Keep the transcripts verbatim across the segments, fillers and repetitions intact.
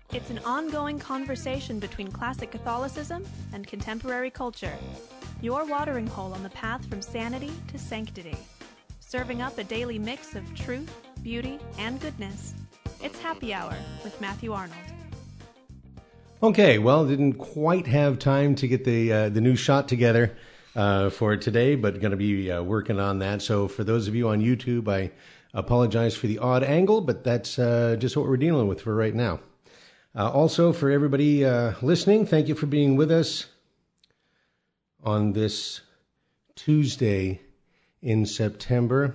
It's an ongoing conversation between classic Catholicism and contemporary culture. Your watering hole on the path from sanity to sanctity. Serving up a daily mix of truth, beauty, and goodness. It's Happy Hour with Matthew Arnold. Okay, well, didn't quite have time to get the uh, the new shot together uh, for today, but going to be uh, working on that. So for those of you on YouTube, I apologize for the odd angle, but that's uh, just what we're dealing with for right now. Uh, also, for everybody uh, listening, thank you for being with us on this Tuesday in September.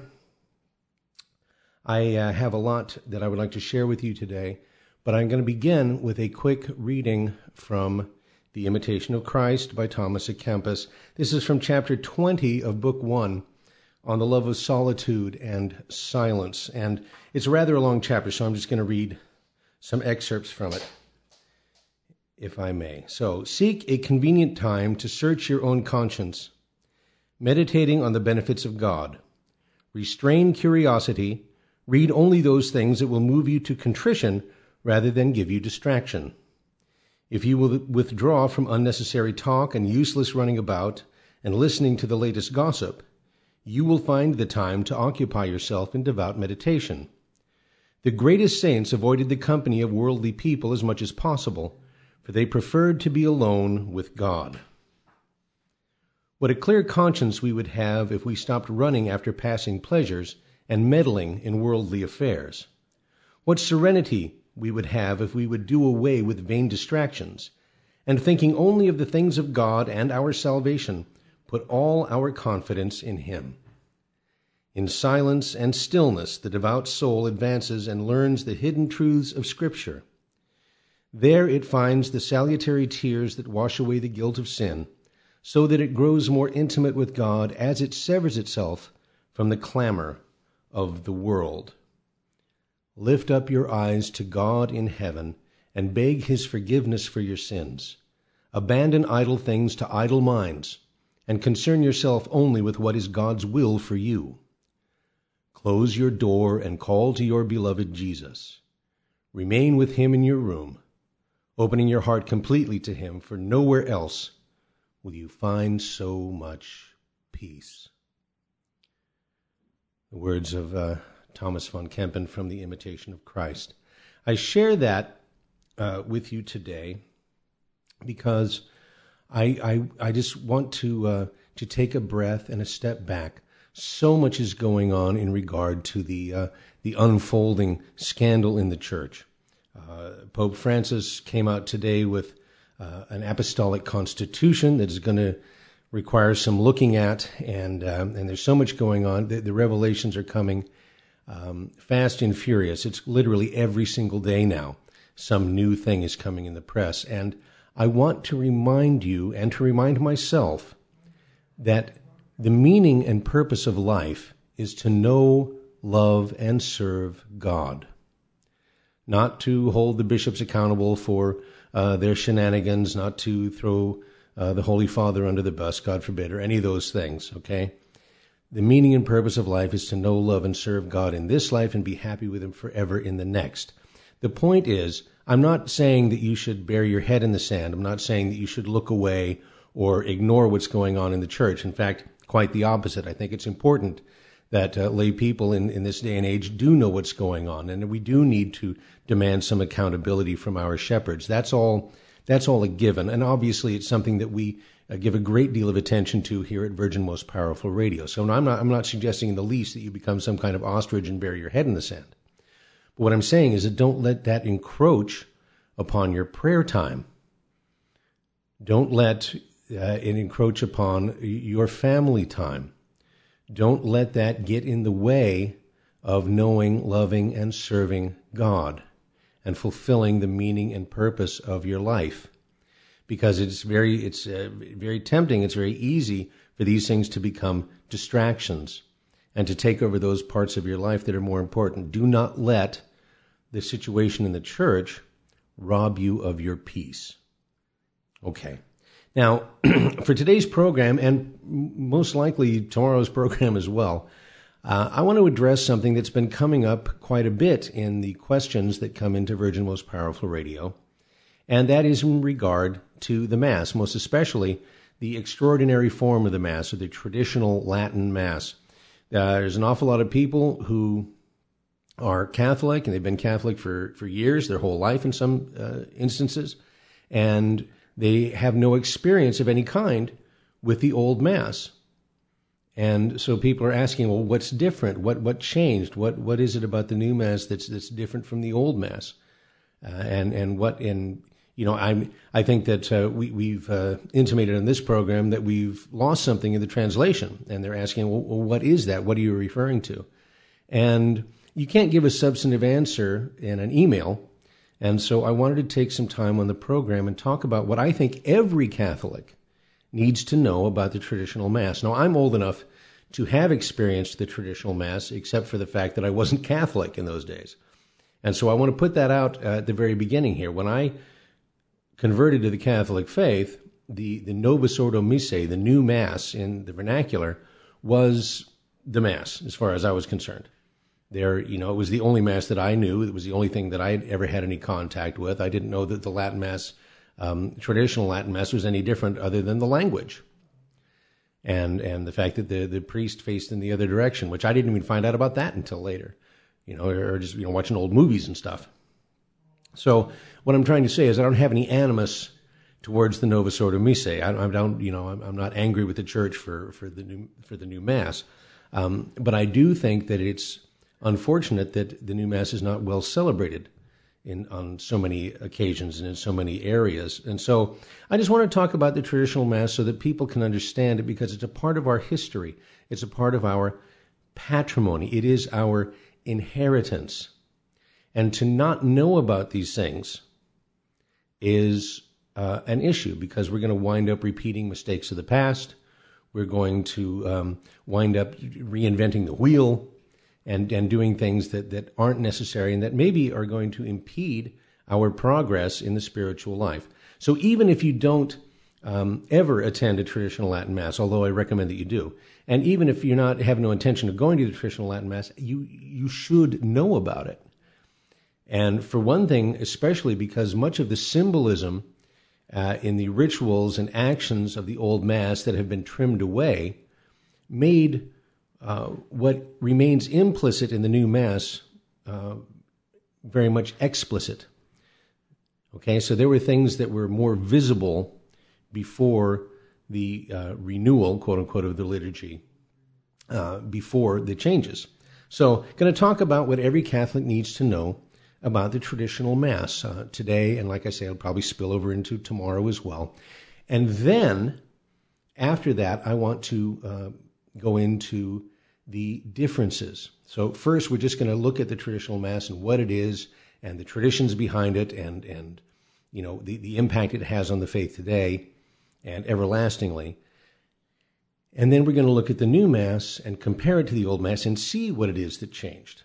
I uh, have a lot that I would like to share with you today, but I'm going to begin with a quick reading from The Imitation of Christ by Thomas à Kempis. This is from chapter twenty of book one on the love of solitude and silence. And it's a rather a long chapter, so I'm just going to read some excerpts from it, if I may. So, seek a convenient time to search your own conscience, meditating on the benefits of God. Restrain curiosity. Read only those things that will move you to contrition rather than give you distraction. If you will withdraw from unnecessary talk and useless running about and listening to the latest gossip, you will find the time to occupy yourself in devout meditation. The greatest saints avoided the company of worldly people as much as possible, for they preferred to be alone with God. What a clear conscience we would have if we stopped running after passing pleasures and meddling in worldly affairs. What serenity we would have if we would do away with vain distractions, and thinking only of the things of God and our salvation, put all our confidence in Him. In silence and stillness, the devout soul advances and learns the hidden truths of Scripture. There it finds the salutary tears that wash away the guilt of sin, so that it grows more intimate with God as it severs itself from the clamor of the world. Lift up your eyes to God in heaven and beg His forgiveness for your sins. Abandon idle things to idle minds and concern yourself only with what is God's will for you. Close your door and call to your beloved Jesus. Remain with Him in your room, opening your heart completely to Him, for nowhere else will you find so much peace. The words of uh, Thomas von Kempen from The Imitation of Christ. I share that uh, with you today because I, I, I just want to uh, to take a breath and a step back. So much is going on in regard to the uh, the unfolding scandal in the church. Uh, Pope Francis came out today with uh, an apostolic constitution that is going to require some looking at, and um, and there's so much going on. The, the revelations are coming um, fast and furious. It's literally every single day now some new thing is coming in the press, and I want to remind you and to remind myself that the meaning and purpose of life is to know, love, and serve God. Not to hold the bishops accountable for uh, their shenanigans, not to throw uh, the Holy Father under the bus, God forbid, or any of those things, okay? The meaning and purpose of life is to know, love, and serve God in this life and be happy with Him forever in the next. The point is, I'm not saying that you should bury your head in the sand. I'm not saying that you should look away or ignore what's going on in the church. In fact, quite the opposite. I think it's important that uh, lay people in, in this day and age do know what's going on, and we do need to demand some accountability from our shepherds. That's all. That's all a given, and obviously it's something that we uh, give a great deal of attention to here at Virgin Most Powerful Radio. So I'm not. I'm not suggesting in the least that you become some kind of ostrich and bury your head in the sand. But what I'm saying is that don't let that encroach upon your prayer time. Don't let uh, it encroach upon your family time. Don't let that get in the way of knowing, loving, and serving God and fulfilling the meaning and purpose of your life. Because it's very, it's uh, very tempting, it's very easy for these things to become distractions and to take over those parts of your life that are more important. Do not let the situation in the church rob you of your peace. Okay. Now, for today's program, and most likely tomorrow's program as well, uh, I want to address something that's been coming up quite a bit in the questions that come into Virgin Most Powerful Radio. and that is in regard to the Mass, most especially the extraordinary form of the Mass, or the traditional Latin Mass. Uh, there's an awful lot of people who are Catholic, and they've been Catholic for, for years, their whole life in some uh, instances, and they have no experience of any kind with the old Mass. And so people are asking, well, what's different? What what changed? What what is it about the new Mass that's that's different from the old Mass? Uh, and and what and you know I I think that uh, we we've uh, intimated in this program that we've lost something in the translation, and they're asking, well, well, what is that? What are you referring to? And you can't give a substantive answer in an email, and so I wanted to take some time on the program and talk about what I think every Catholic needs to know about the traditional Mass. Now, I'm old enough to have experienced the traditional Mass, except for the fact that I wasn't Catholic in those days. And so I want to put that out at the very beginning here. When I converted to the Catholic faith, the, the Novus Ordo Missae, the new Mass in the vernacular, was the Mass, as far as I was concerned. There, you know, it was the only Mass that I knew. It was the only thing that I had ever had any contact with. I didn't know that the Latin Mass Um, traditional Latin Mass was any different other than the language and and the fact that the, the priest faced in the other direction, which I didn't even find out about that until later, you know, or just, you know, watching old movies and stuff. So what I'm trying to say is I don't have any animus towards the Novus Ordo Missae. I, I don't, you know, I'm, I'm not angry with the church for, for the new for the new Mass, um, but I do think that it's unfortunate that the new Mass is not well celebrated in on so many occasions and in so many areas. And so I just want to talk about the traditional Mass so that people can understand it, because it's a part of our history. It's a part of our patrimony. It is our inheritance. And to not know about these things is uh, an issue, because we're going to wind up repeating mistakes of the past. We're going to um, wind up reinventing the wheel and and doing things that, that aren't necessary and that maybe are going to impede our progress in the spiritual life. So even if you don't um, ever attend a traditional Latin Mass, although I recommend that you do, and even if you're not have no intention of going to the traditional Latin Mass, you you should know about it. And for one thing, especially because much of the symbolism uh, in the rituals and actions of the old Mass that have been trimmed away made Uh, what remains implicit in the new Mass uh, very much explicit. Okay, so there were things that were more visible before the uh, renewal, quote unquote, of the liturgy, uh, before the changes. So, going to talk about what every Catholic needs to know about the traditional Mass uh, today, and like I say, it'll probably spill over into tomorrow as well. And then, after that, I want to uh, go into the differences. So first, we're just going to look at the traditional Mass and what it is and the traditions behind it and, and you know, the, the impact it has on the faith today and everlastingly. And then we're going to look at the new Mass and compare it to the old Mass and see what it is that changed.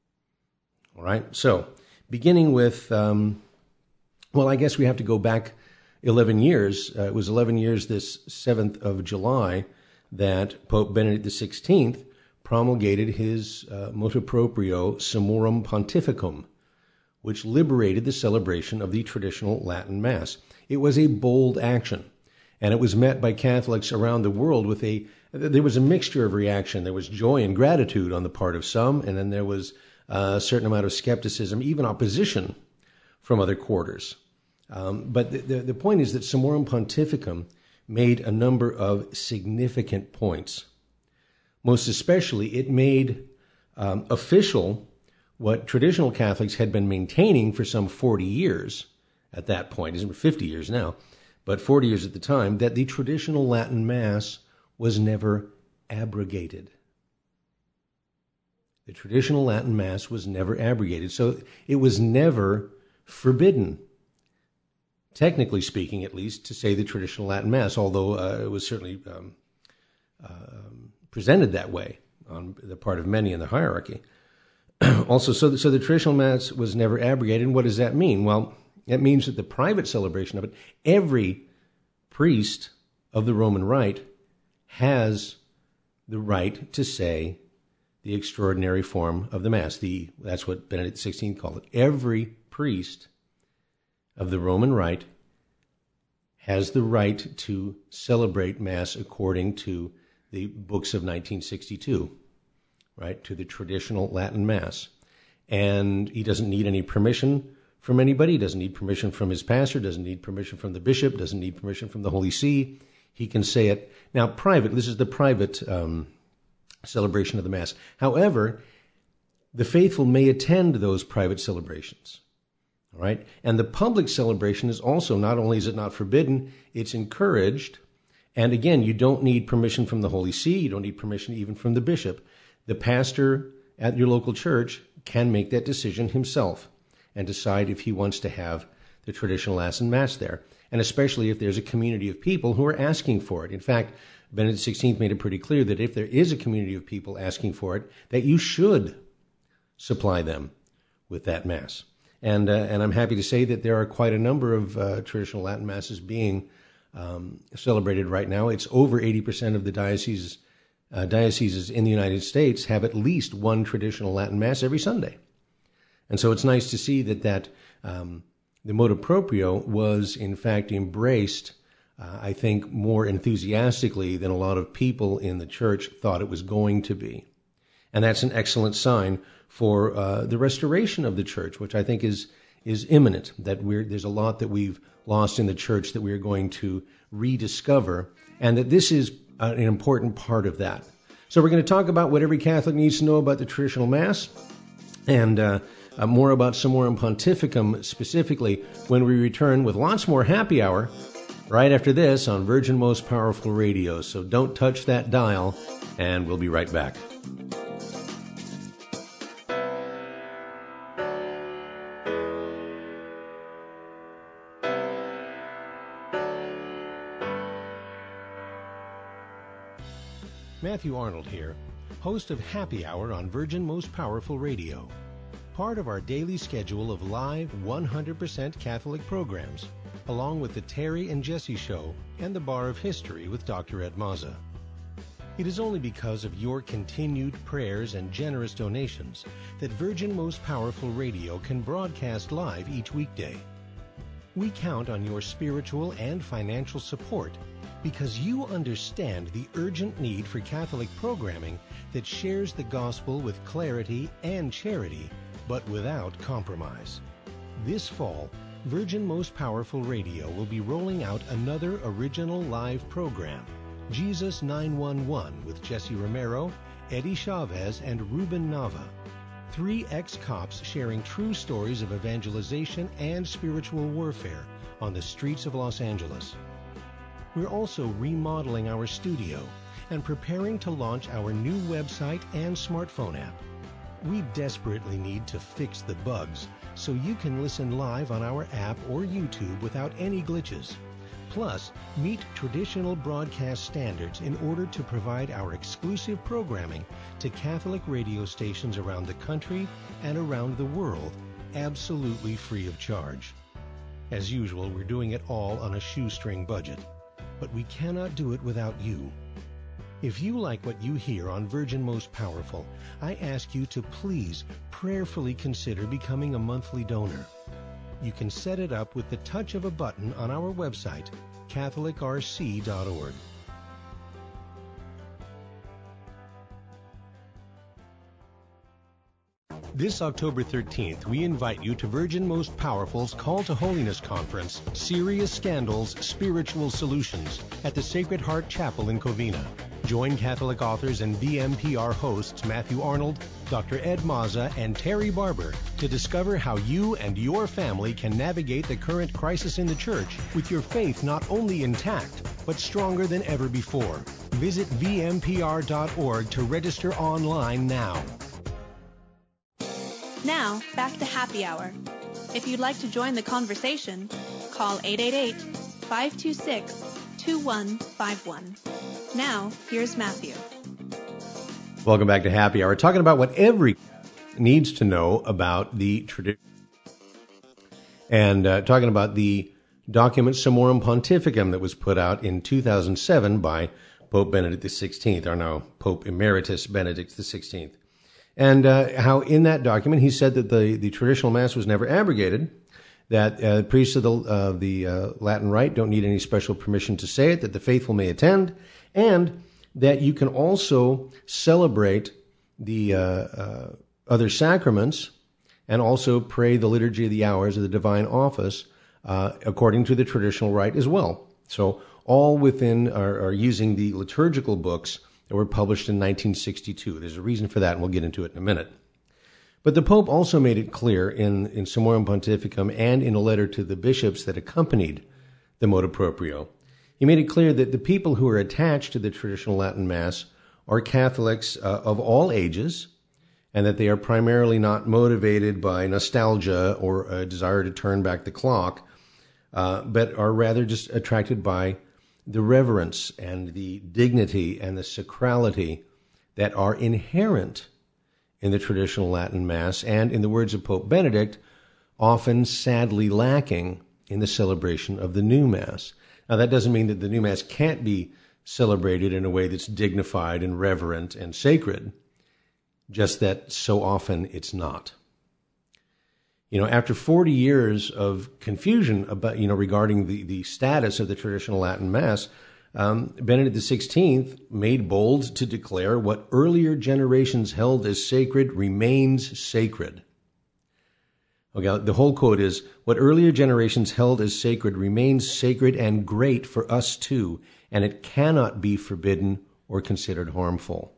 All right? So beginning with, um, well, I guess we have to go back eleven years. Uh, it was eleven years this seventh of July that Pope Benedict the sixteenth promulgated his uh, motu proprio Summorum Pontificum, which liberated the celebration of the traditional Latin Mass. It was a bold action, and it was met by Catholics around the world with a, there was a mixture of reaction. There was joy and gratitude on the part of some, and then there was a certain amount of skepticism, even opposition from other quarters. Um, but the, the, the point is that Summorum Pontificum made a number of significant points. Most especially, it made um, official what traditional Catholics had been maintaining for some forty years at that point. It's fifty years now, but forty years at the time, that the traditional Latin Mass was never abrogated. The traditional Latin Mass was never abrogated, so it was never forbidden, technically speaking at least, to say the traditional Latin Mass, although uh, it was certainly um, uh, presented that way on the part of many in the hierarchy. Also, so the, so the traditional Mass was never abrogated. And what does that mean? Well, it means that the private celebration of it, every priest of the Roman Rite has the right to say the extraordinary form of the Mass. The, that's what Benedict the sixteenth called it. Every priest of the Roman Rite has the right to celebrate Mass according to the books of nineteen sixty-two, right, to the traditional Latin Mass. And he doesn't need any permission from anybody. He doesn't need permission from his pastor, doesn't need permission from the bishop, doesn't need permission from the Holy See. He can say it. Now, private, this is the private um, celebration of the Mass. However, the faithful may attend those private celebrations. All right? And the public celebration is also, not only is it not forbidden, it's encouraged. And again, you don't need permission from the Holy See. You don't need permission even from the bishop. The pastor at your local church can make that decision himself and decide if he wants to have the traditional Latin Mass there. And especially if there's a community of people who are asking for it. In fact, Benedict the sixteenth made it pretty clear that if there is a community of people asking for it, that you should supply them with that Mass. And uh, and I'm happy to say that there are quite a number of uh, traditional Latin Masses being um, celebrated right now. It's over eighty percent of the dioceses, uh, dioceses in the United States have at least one traditional Latin Mass every Sunday. And so it's nice to see that that um, the motu proprio was in fact embraced, uh, I think, more enthusiastically than a lot of people in the church thought it was going to be. And that's an excellent sign for uh, the restoration of the church, which I think is is imminent, that we're, there's a lot that we've lost in the church that we're going to rediscover, and that this is an important part of that. So we're going to talk about what every Catholic needs to know about the traditional Mass, and uh, uh, more about Summorum Pontificum specifically when we return with lots more happy hour right after this on Virgin Most Powerful Radio. So don't touch that dial, and we'll be right back. Matthew Arnold here, host of Happy Hour on Virgin Most Powerful Radio, part of our daily schedule of live one hundred percent Catholic programs, along with the Terry and Jesse Show and the Bar of History with Doctor Ed Mazza. It is only because of your continued prayers and generous donations that Virgin Most Powerful Radio can broadcast live each weekday. We count on your spiritual and financial support because you understand the urgent need for Catholic programming that shares the gospel with clarity and charity, but without compromise. This fall, Virgin Most Powerful Radio will be rolling out another original live program, Jesus nine one one, with Jesse Romero, Eddie Chavez, and Ruben Nava. Three ex-cops sharing true stories of evangelization and spiritual warfare on the streets of Los Angeles. We're also remodeling our studio and preparing to launch our new website and smartphone app. We desperately need to fix the bugs so you can listen live on our app or YouTube without any glitches. Plus, meet traditional broadcast standards in order to provide our exclusive programming to Catholic radio stations around the country and around the world, absolutely free of charge. As usual, we're doing it all on a shoestring budget. But we cannot do it without you. If you like what you hear on Virgin Most Powerful, I ask you to please prayerfully consider becoming a monthly donor. You can set it up with the touch of a button on our website, Catholic R C dot org. This October thirteenth, we invite you to Virgin Most Powerful's Call to Holiness Conference, Serious Scandals, Spiritual Solutions, at the Sacred Heart Chapel in Covina. Join Catholic authors and V M P R hosts Matthew Arnold, Doctor Ed Mazza, and Terry Barber to discover how you and your family can navigate the current crisis in the Church with your faith not only intact, but stronger than ever before. Visit V M P R dot org to register online now. Now, back to Happy Hour. If you'd like to join the conversation, call eight eight eight, five two six, two one five one. Now, here's Matthew. Welcome back to Happy Hour. Talking about what every needs to know about the tradition. And uh, talking about the document Summorum Pontificum that was put out in two thousand seven by Pope Benedict the sixteenth, or now Pope Emeritus Benedict the sixteenth. And uh, how in that document he said that the, the traditional Mass was never abrogated, that uh, priests of the, uh, the uh, Latin Rite don't need any special permission to say it, that the faithful may attend, and that you can also celebrate the uh, uh, other sacraments and also pray the Liturgy of the Hours of the Divine Office uh, according to the traditional rite as well. So all within are, are using the liturgical books that were published in nineteen sixty-two. There's a reason for that, and we'll get into it in a minute. But the Pope also made it clear in, in Summorum Pontificum and in a letter to the bishops that accompanied the motu proprio, he made it clear that the people who are attached to the traditional Latin Mass are Catholics uh, of all ages, and that they are primarily not motivated by nostalgia or a desire to turn back the clock, uh, but are rather just attracted by the reverence and the dignity and the sacrality that are inherent in the traditional Latin Mass, and in the words of Pope Benedict, often sadly lacking in the celebration of the new Mass. Now, that doesn't mean that the new Mass can't be celebrated in a way that's dignified and reverent and sacred, just that so often it's not. You know, after forty years of confusion about, you know, regarding the, the status of the traditional Latin Mass, um, Benedict the sixteenth made bold to declare what earlier generations held as sacred remains sacred. Okay, the whole quote is, what earlier generations held as sacred remains sacred and great for us too, and it cannot be forbidden or considered harmful.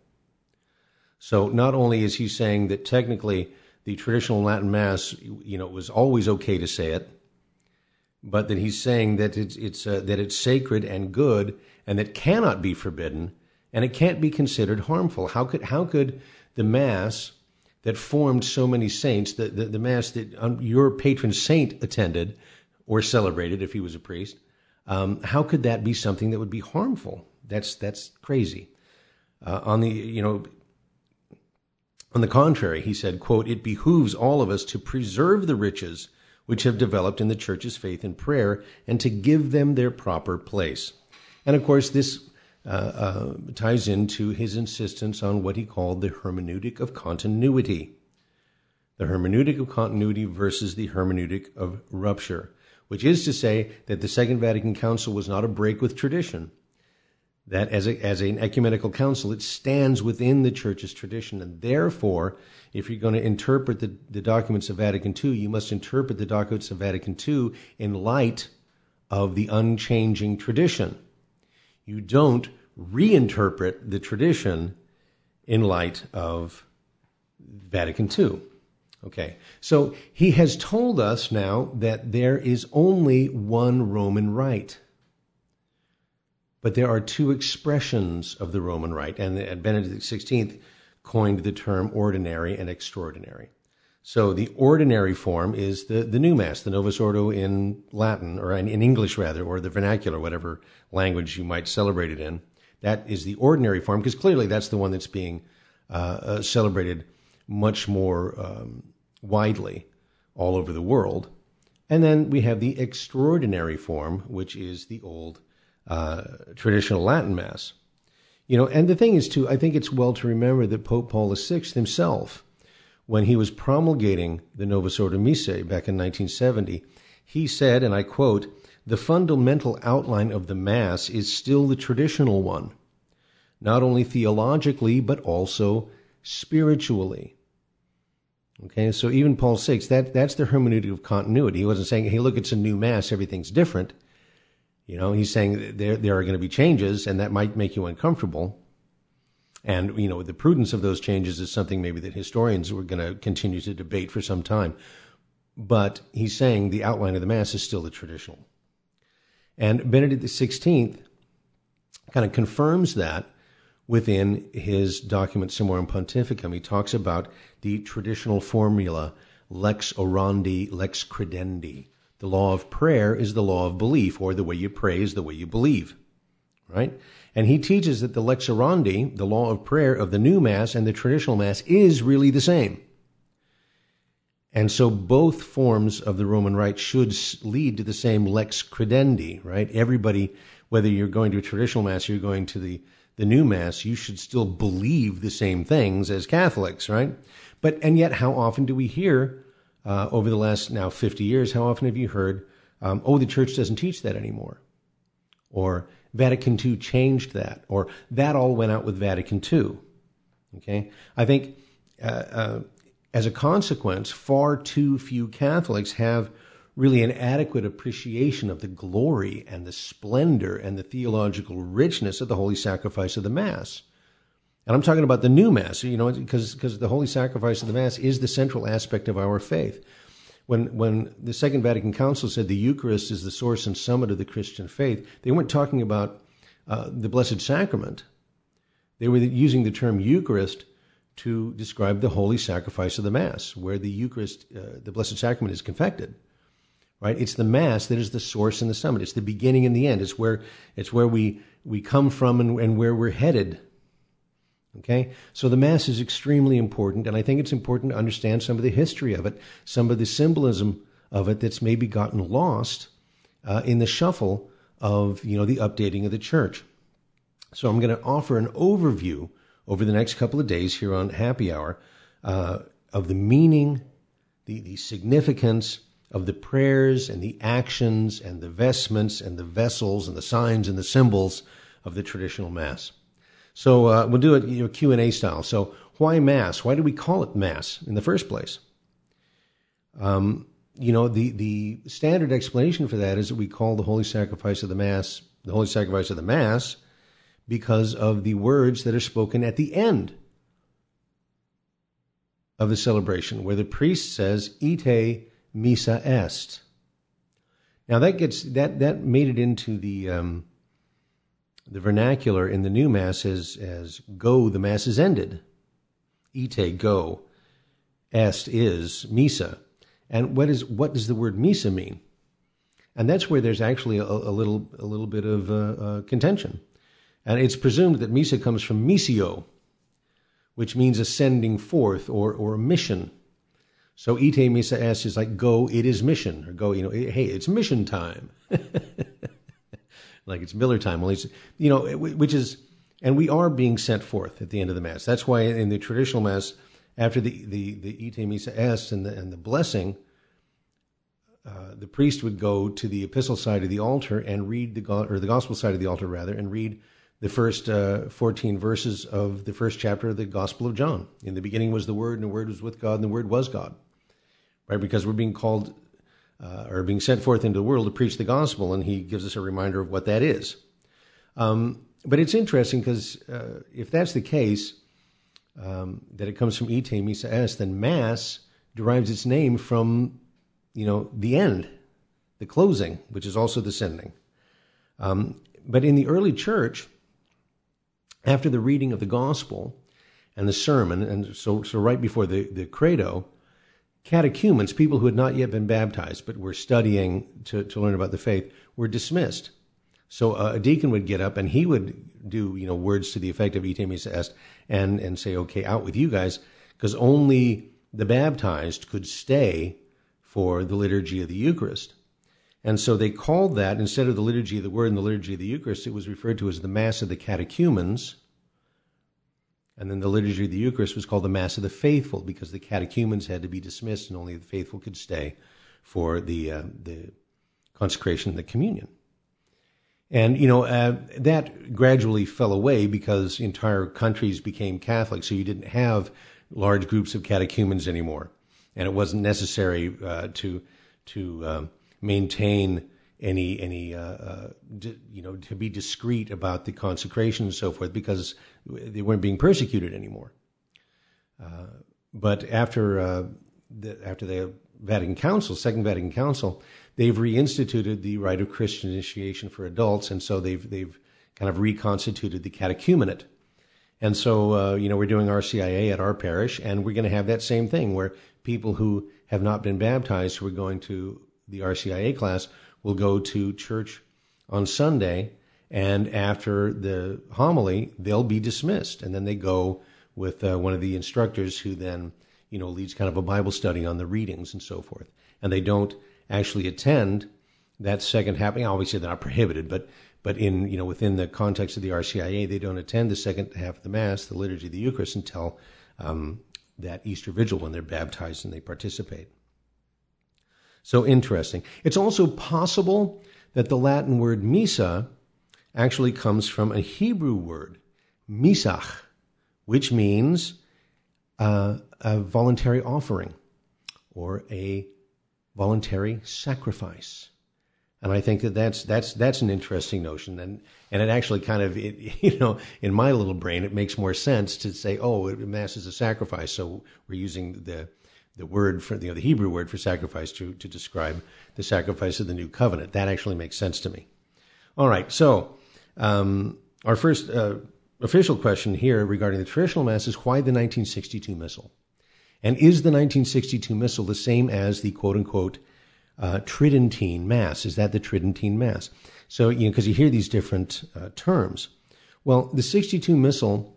So not only is he saying that technically the traditional Latin Mass, you know, it was always okay to say it, but that he's saying that it's, it's uh, that it's sacred and good, and that cannot be forbidden, and it can't be considered harmful. How could how could the Mass that formed so many saints, the, the, the Mass that um, your patron saint attended or celebrated if he was a priest, um, how could that be something that would be harmful? That's that's crazy. Uh, on the you know. On the contrary, he said, quote, it behooves all of us to preserve the riches which have developed in the Church's faith and prayer and to give them their proper place. And of course, this uh, uh, ties into his insistence on what he called the hermeneutic of continuity. The hermeneutic of continuity versus the hermeneutic of rupture, which is to say that the Second Vatican Council was not a break with tradition. That as a, as an ecumenical council, it stands within the Church's tradition. And therefore, if you're going to interpret the, the documents of Vatican Two, you must interpret the documents of Vatican Two in light of the unchanging tradition. You don't reinterpret the tradition in light of Vatican Two. Okay, so he has told us now that there is only one Roman Rite. But there are two expressions of the Roman Rite, and Benedict the sixteenth coined the term ordinary and extraordinary. So the ordinary form is the, the new Mass, the Novus Ordo in Latin, or in, in English rather, or the vernacular, whatever language you might celebrate it in. That is the ordinary form, because clearly that's the one that's being uh, uh, celebrated much more um, widely all over the world. And then we have the extraordinary form, which is the old Uh, traditional Latin Mass. You know, and the thing is, too, I think it's well to remember that Pope Paul the Sixth himself, when he was promulgating the Novus Ordo Missae back in nineteen seventy, he said, and I quote, the fundamental outline of the Mass is still the traditional one, not only theologically, but also spiritually. Okay, so even Paul the Sixth, that, that's the hermeneutic of continuity. He wasn't saying, hey, look, it's a new Mass, everything's different. You know, he's saying there there are going to be changes, and that might make you uncomfortable. And, you know, the prudence of those changes is something maybe that historians were going to continue to debate for some time. But he's saying the outline of the Mass is still the traditional. And Benedict the sixteenth kind of confirms that within his document Summorum Pontificum. He talks about the traditional formula, lex orandi, lex credendi. The law of prayer is the law of belief, or the way you pray is the way you believe, right? And he teaches that the lex orandi, the law of prayer of the new Mass and the traditional Mass, is really the same. And so both forms of the Roman Rite should lead to the same lex credendi, right? Everybody, whether you're going to a traditional Mass or you're going to the, the new Mass, you should still believe the same things as Catholics, right? But, and yet how often do we hear uh, over the last now fifty years, how often have you heard, um, oh, the church doesn't teach that anymore? Or Vatican two changed that, or that all went out with Vatican two. Okay? I think uh, uh, as a consequence, far too few Catholics have really an adequate appreciation of the glory and the splendor and the theological richness of the holy sacrifice of the Mass. And I'm talking about the new Mass, you know, because because the holy sacrifice of the Mass is the central aspect of our faith. When when the Second Vatican Council said the Eucharist is the source and summit of the Christian faith, they weren't talking about uh, the Blessed Sacrament. They were using the term Eucharist to describe the holy sacrifice of the Mass, where the Eucharist, uh, the Blessed Sacrament, is confected. Right? It's the Mass that is the source and the summit. It's the beginning and the end. It's where it's where we we come from and, and where we're headed. Okay, so the Mass is extremely important, and I think it's important to understand some of the history of it, some of the symbolism of it that's maybe gotten lost uh, in the shuffle of, you know, the updating of the church. So I'm going to offer an overview over the next couple of days here on Happy Hour uh, of the meaning, the, the significance of the prayers and the actions and the vestments and the vessels and the signs and the symbols of the traditional Mass. So uh, we'll do it, you know, Q and A style. So why Mass? Why do we call it Mass in the first place? Um, you know, the, the standard explanation for that is that we call the Holy Sacrifice of the Mass the Holy Sacrifice of the Mass because of the words that are spoken at the end of the celebration, where the priest says, "Ite missa est." Now that gets that that made it into the um, the vernacular in the new Mass as, as go, the Mass is ended. Ite, go. Est is missa. And what is what does the word missa mean? And that's where there's actually a, a little a little bit of uh, uh, contention. And it's presumed that missa comes from missio, which means ascending forth or or mission. So ite missa est is like go, it is mission, or go, you know, hey, it's mission time. Like it's Miller time. Well, it's, you know, which is, and we are being sent forth at the end of the Mass. That's why in the traditional Mass, after the the, the ite missa est and the and the blessing, uh, the priest would go to the epistle side of the altar and read the or the gospel side of the altar rather, and read the first uh, fourteen verses of the first chapter of the Gospel of John. In the beginning was the Word, and the Word was with God, and the Word was God. Right, because we're being called. Uh, or being sent forth into the world to preach the gospel, and he gives us a reminder of what that is. Um, but it's interesting because uh, if that's the case, um, that it comes from ite missa est, then Mass derives its name from, you know, the end, the closing, which is also the sending. Um, but in the early church, after the reading of the gospel and the sermon, and so so right before the, the credo, catechumens, people who had not yet been baptized but were studying to, to learn about the faith, were dismissed. So uh, a deacon would get up and he would do, you know, words to the effect of ite missa est and, and say, okay, out with you guys, because only the baptized could stay for the liturgy of the Eucharist. And so they called that, instead of the liturgy of the Word and the liturgy of the Eucharist, it was referred to as the Mass of the Catechumens. And then the liturgy of the Eucharist was called the Mass of the Faithful, because the catechumens had to be dismissed and only the faithful could stay for the uh, the consecration and the communion. And, you know, uh, that gradually fell away because entire countries became Catholic, so you didn't have large groups of catechumens anymore. And it wasn't necessary uh, to to um, maintain any, any uh, uh, di, you know, to be discreet about the consecration and so forth, because they weren't being persecuted anymore. Uh, but after uh, the, after the Vatican Council, Second Vatican Council, they've reinstituted the rite of Christian initiation for adults, and so they've they've kind of reconstituted the catechumenate. And so, uh, you know, we're doing R C I A at our parish, and we're going to have that same thing where people who have not been baptized, who are going to the R C I A class, will go to church on Sunday, and after the homily, they'll be dismissed. And then they go with uh, one of the instructors who then, you know, leads kind of a Bible study on the readings and so forth. And they don't actually attend that second happening. Obviously, they're not prohibited, but but in, you know, within the context of the R C I A, they don't attend the second half of the Mass, the liturgy of the Eucharist, until um, that Easter Vigil when they're baptized and they participate. So interesting. It's also possible that the Latin word misa actually comes from a Hebrew word, misach, which means uh, a voluntary offering or a voluntary sacrifice. And I think that that's that's that's an interesting notion, and and it actually kind of it, you know in my little brain it makes more sense to say, oh, Mass is a sacrifice, so we're using the the word for you know the Hebrew word for sacrifice to to describe the sacrifice of the new covenant. That actually makes sense to me. All right, so um, our first uh, official question here regarding the traditional Mass is why the nineteen sixty-two Missal, and is the nineteen sixty-two Missal the same as the quote unquote Uh, Tridentine Mass? Is that the Tridentine Mass? So, you know, because you hear these different uh, terms. Well, the sixty-two Missal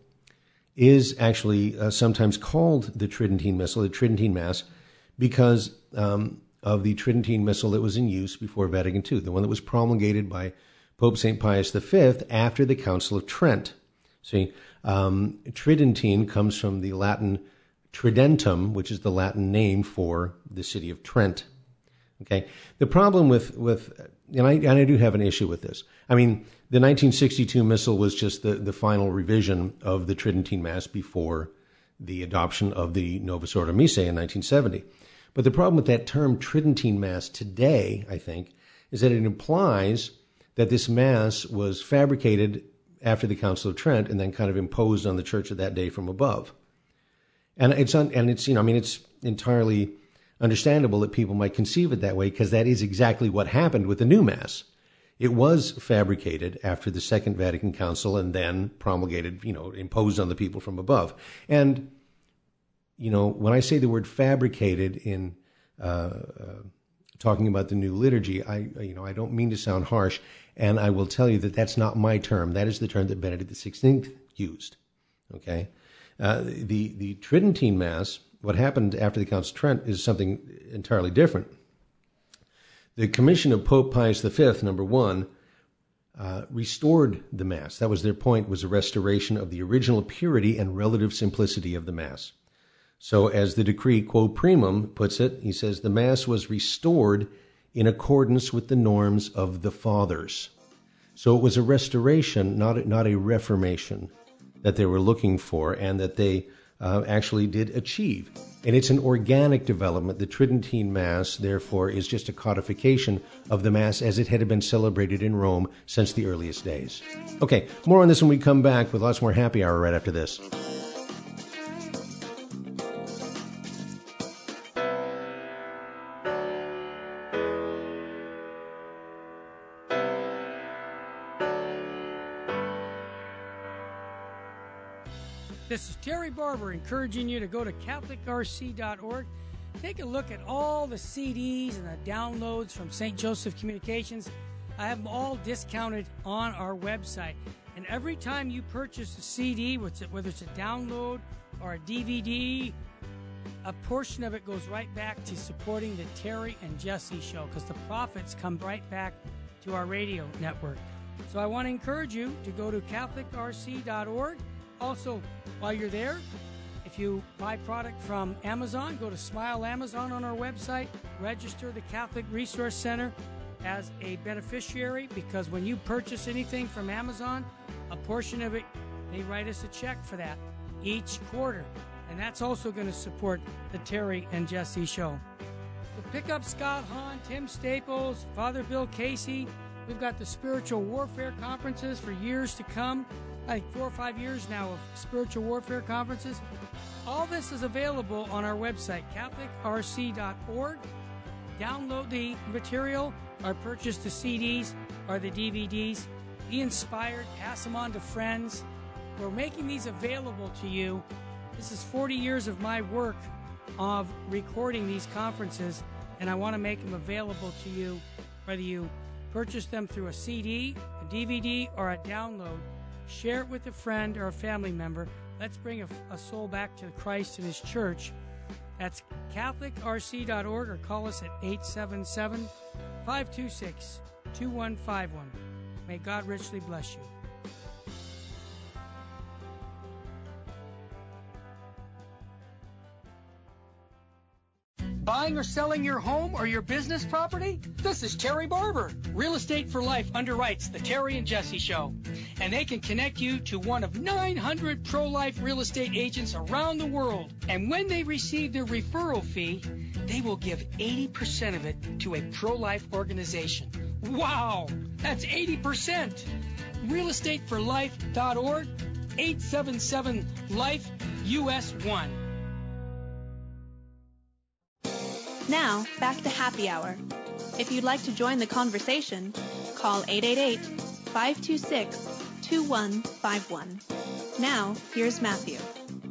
is actually uh, sometimes called the Tridentine Missal, the Tridentine Mass, because um, of the Tridentine Missal that was in use before Vatican Two, the one that was promulgated by Pope Saint Pius the Fifth after the Council of Trent. See, um, Tridentine comes from the Latin Tridentum, which is the Latin name for the city of Trent. Okay. The problem with, with and I and I do have an issue with this. I mean, the nineteen sixty-two Missal was just the, the final revision of the Tridentine Mass before the adoption of the Novus Ordo Missae in nineteen seventy. But the problem with that term Tridentine Mass today, I think, is that it implies that this Mass was fabricated after the Council of Trent and then kind of imposed on the Church of that day from above. And it's un, and it's you know I mean it's entirely understandable that people might conceive it that way, because that is exactly what happened with the new Mass. It was fabricated after the Second Vatican Council and then promulgated, you know, imposed on the people from above. And, you know, when I say the word fabricated in uh, uh, talking about the new liturgy, I, you know, I don't mean to sound harsh, and I will tell you that that's not my term. That is the term that Benedict the sixteenth used. Okay, uh, the the Tridentine Mass. What happened after the Council of Trent is something entirely different. The commission of Pope Pius the Fifth, number one, uh, restored the Mass. That was their point, was a restoration of the original purity and relative simplicity of the Mass. So as the decree Quo Primum puts it, he says the Mass was restored in accordance with the norms of the Fathers. So it was a restoration, not a, not a reformation that they were looking for, and that they Uh, actually did achieve. And it's an organic development. The Tridentine Mass, therefore, is just a codification of the Mass as it had been celebrated in Rome since the earliest days. Okay, more on this when we come back with lots more happy hour right after this. This is Terry Barber encouraging you to go to Catholic R C dot org. Take a look at all the C Ds and the downloads from Saint Joseph Communications. I have them all discounted on our website. And every time you purchase a C D, whether it's a download or a D V D, a portion of it goes right back to supporting the Terry and Jesse show, because the profits come right back to our radio network. So I want to encourage you to go to Catholic R C dot org. Also, while you're there, if you buy product from Amazon, go to Smile Amazon on our website, register the Catholic Resource Center as a beneficiary, because when you purchase anything from Amazon, a portion of it, they write us a check for that each quarter. And that's also going to support the Terry and Jesse show. So pick up Scott Hahn, Tim Staples, Father Bill Casey. We've got the spiritual warfare conferences for years to come. Like four or five years now of spiritual warfare conferences. All this is available on our website, Catholic R C dot org. Download the material or purchase the C Ds or the D V Ds. Be inspired, pass them on to friends. We're making these available to you. This is forty years of my work of recording these conferences, and I want to make them available to you, whether you purchase them through a C D, a D V D, or a download. Share it with a friend or a family member. Let's bring a, a soul back to Christ and His church. That's Catholic R C dot org, or call us at eight seven seven, five two six, two one five one. May God richly bless you. Buying or selling your home or your business property? This is Terry Barber. Real Estate for Life underwrites the Terry and Jesse Show, and they can connect you to one of nine hundred pro-life real estate agents around the world. And when they receive their referral fee, they will give eighty percent of it to a pro-life organization. Wow, that's eighty percent. real estate for life dot org, eight seven seven life U S one. Now, back to Happy Hour. If you'd like to join the conversation, call eight eight eight, five two six, two one five one. Now, here's Matthew.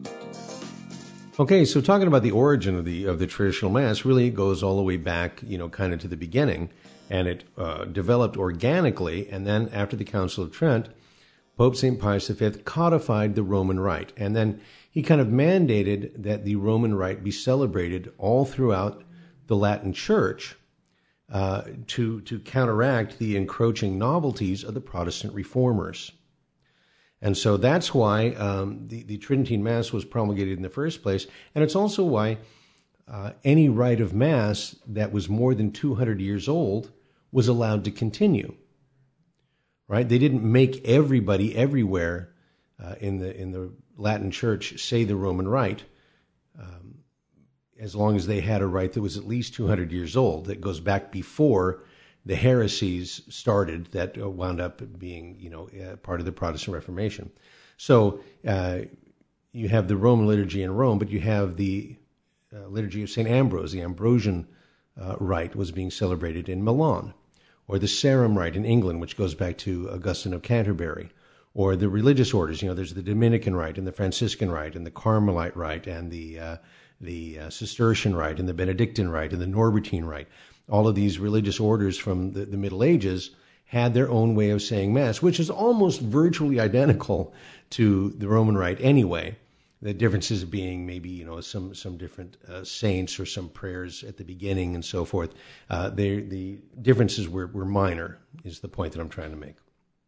Okay, so talking about the origin of the of the traditional Mass really goes all the way back, you know, kind of to the beginning, and it uh, developed organically, and then after the Council of Trent, Pope Saint Pius the Fifth codified the Roman Rite, and then he kind of mandated that the Roman Rite be celebrated all throughout the Latin Church uh, to to counteract the encroaching novelties of the Protestant reformers. And so that's why um, the, the Tridentine Mass was promulgated in the first place, and it's also why uh, any rite of Mass that was more than two hundred years old was allowed to continue. Right? They didn't make everybody everywhere uh, in the in the Latin Church say the Roman Rite, um, as long as they had a rite that was at least two hundred years old, that goes back before the heresies started that wound up being, you know, uh, part of the Protestant Reformation. So uh, you have the Roman liturgy in Rome, but you have the uh, liturgy of Saint Ambrose. The Ambrosian uh, rite was being celebrated in Milan, or the Sarum rite in England, which goes back to Augustine of Canterbury, or the religious orders. You know, there's the Dominican rite and the Franciscan rite and the Carmelite rite and the uh, the uh, Cistercian rite and the Benedictine rite and the Norbertine rite. All of these religious orders from the, the Middle Ages had their own way of saying Mass, which is almost virtually identical to the Roman Rite anyway. The differences being maybe, you know, some some different uh, saints or some prayers at the beginning and so forth. Uh, the differences were, were minor, is the point that I'm trying to make.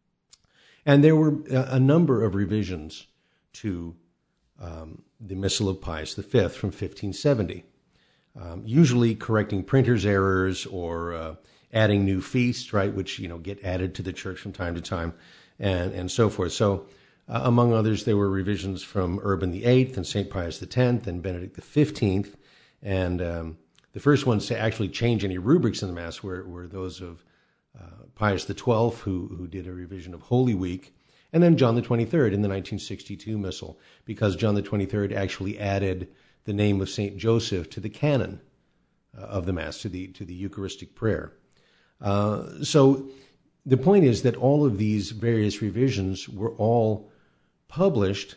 And there were a, a number of revisions to um, the Missal of Pius the Fifth from fifteen seventy. Um, usually correcting printer's errors or uh, adding new feasts, right, which, you know, get added to the church from time to time, and, and so forth. So, uh, among others, there were revisions from Urban the Eighth and Saint Pius the Tenth and Benedict the Fifteenth, and um, the first ones to actually change any rubrics in the Mass were, were those of uh, Pius the Twelfth, who, who did a revision of Holy Week, and then John the Twenty-third in the nineteen sixty-two Missal, because John the Twenty-third actually added the name of Saint Joseph to the canon uh, of the Mass, to the to the Eucharistic prayer. Uh, so the point is that all of these various revisions were all published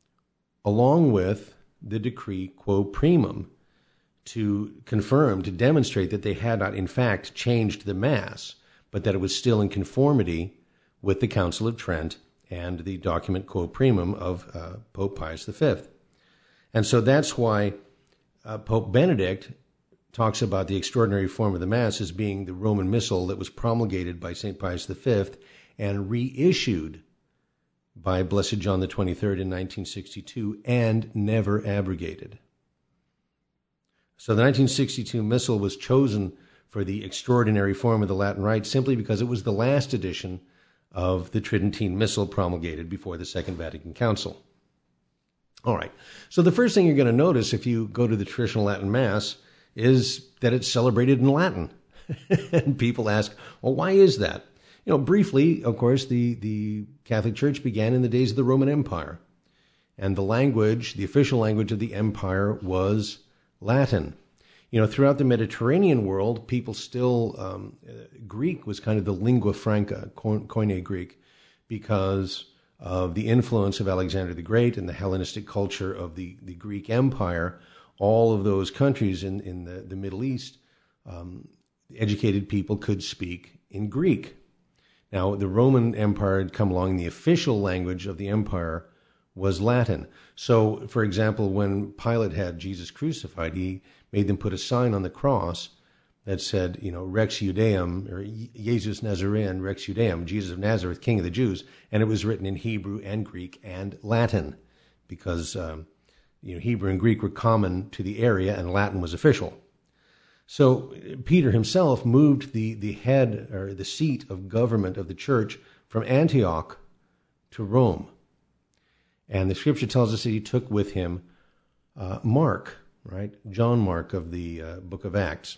along with the decree quo primum to confirm, to demonstrate that they had not in fact changed the Mass, but that it was still in conformity with the Council of Trent and the document quo primum of uh, Pope Pius the Fifth. And so that's why uh, Pope Benedict talks about the extraordinary form of the Mass as being the Roman Missal that was promulgated by Saint Pius the Fifth and reissued by Blessed John the Twenty-third in nineteen sixty-two and never abrogated. So the nineteen sixty-two Missal was chosen for the extraordinary form of the Latin Rite simply because it was the last edition of the Tridentine Missal promulgated before the Second Vatican Council. All right, so the first thing you're going to notice if you go to the traditional Latin Mass is that it's celebrated in Latin. And people ask, well, why is that? You know, briefly, of course, the, the Catholic Church began in the days of the Roman Empire. And the language, the official language of the empire was Latin. You know, throughout the Mediterranean world, people still, um, Greek was kind of the lingua franca, Koine Greek, because of the influence of Alexander the Great and the Hellenistic culture of the, the Greek Empire. All of those countries in, in the, the Middle East, um, educated people could speak in Greek. Now, the Roman Empire had come along, the official language of the empire was Latin. So, for example, when Pilate had Jesus crucified, he made them put a sign on the cross that said, you know, Rex Judaeum, or Jesus Nazarean Rex Judaeum, Jesus of Nazareth, King of the Jews, and it was written in Hebrew and Greek and Latin, because um, you know, Hebrew and Greek were common to the area, and Latin was official. So Peter himself moved the, the head or the seat of government of the church from Antioch to Rome. And the scripture tells us that he took with him uh, Mark, right? John Mark of the uh, book of Acts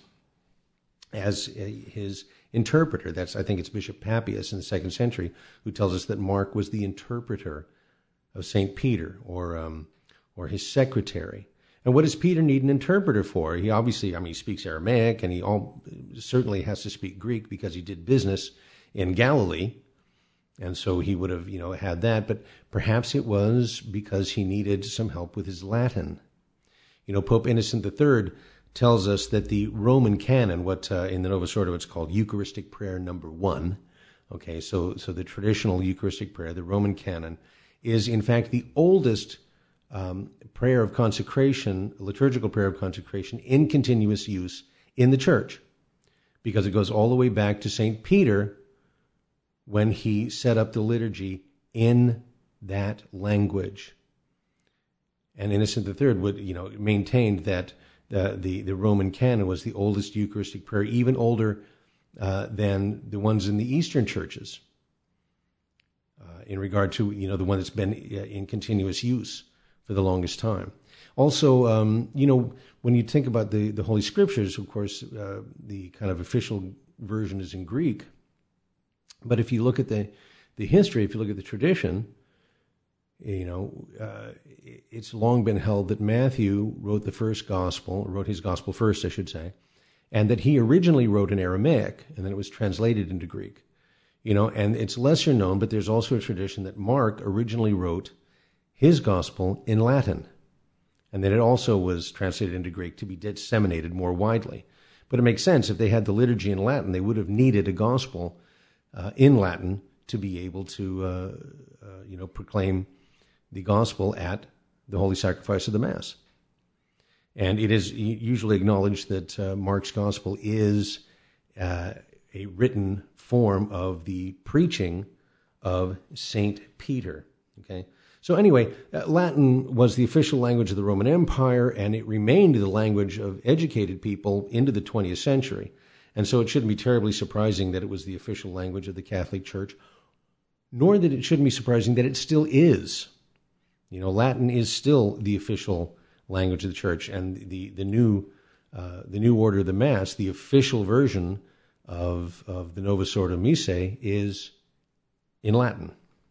as a, his interpreter. That's, I think it's Bishop Papias in the second century who tells us that Mark was the interpreter of Saint Peter, or um, or his secretary. And what does Peter need an interpreter for? He obviously, I mean, he speaks Aramaic, and he all, certainly has to speak Greek because he did business in Galilee, and so he would have, you know, had that. But perhaps it was because he needed some help with his Latin. You know, Pope Innocent the Third tells us that the Roman canon, what uh, in the Novus Ordo it's called Eucharistic Prayer Number One. Okay, so so the traditional Eucharistic prayer, the Roman canon, is in fact the oldest um, prayer of consecration, liturgical prayer of consecration in continuous use in the church, because it goes all the way back to Saint Peter when he set up the liturgy in that language. And Innocent the Third would, you know, maintained that the, the, the Roman canon was the oldest Eucharistic prayer, even older uh, than the ones in the Eastern churches. Uh, in regard to, you know, the one that's been in continuous use for the longest time. Also, um, you know, when you think about the, the Holy Scriptures, of course, uh, the kind of official version is in Greek. But if you look at the, the history, if you look at the tradition, you know, uh, it's long been held that Matthew wrote the first gospel, wrote his gospel first, I should say, and that he originally wrote in Aramaic, and then it was translated into Greek. You know, and it's lesser known, but there's also a tradition that Mark originally wrote his gospel in Latin, and that it also was translated into Greek to be disseminated more widely. But it makes sense. If they had the liturgy in Latin, they would have needed a gospel uh, in Latin to be able to, uh, uh, you know, proclaim the gospel at the Holy Sacrifice of the Mass. And it is usually acknowledged that uh, Mark's gospel is uh, a written form of the preaching of Saint Peter. Okay, so anyway, uh, Latin was the official language of the Roman Empire, and it remained the language of educated people into the twentieth century. And so it shouldn't be terribly surprising that it was the official language of the Catholic Church, nor that it shouldn't be surprising that it still is. You know, Latin is still the official language of the Church, and the the new uh, the new order of the Mass, the official version of of the Novus Ordo Missae, is in Latin.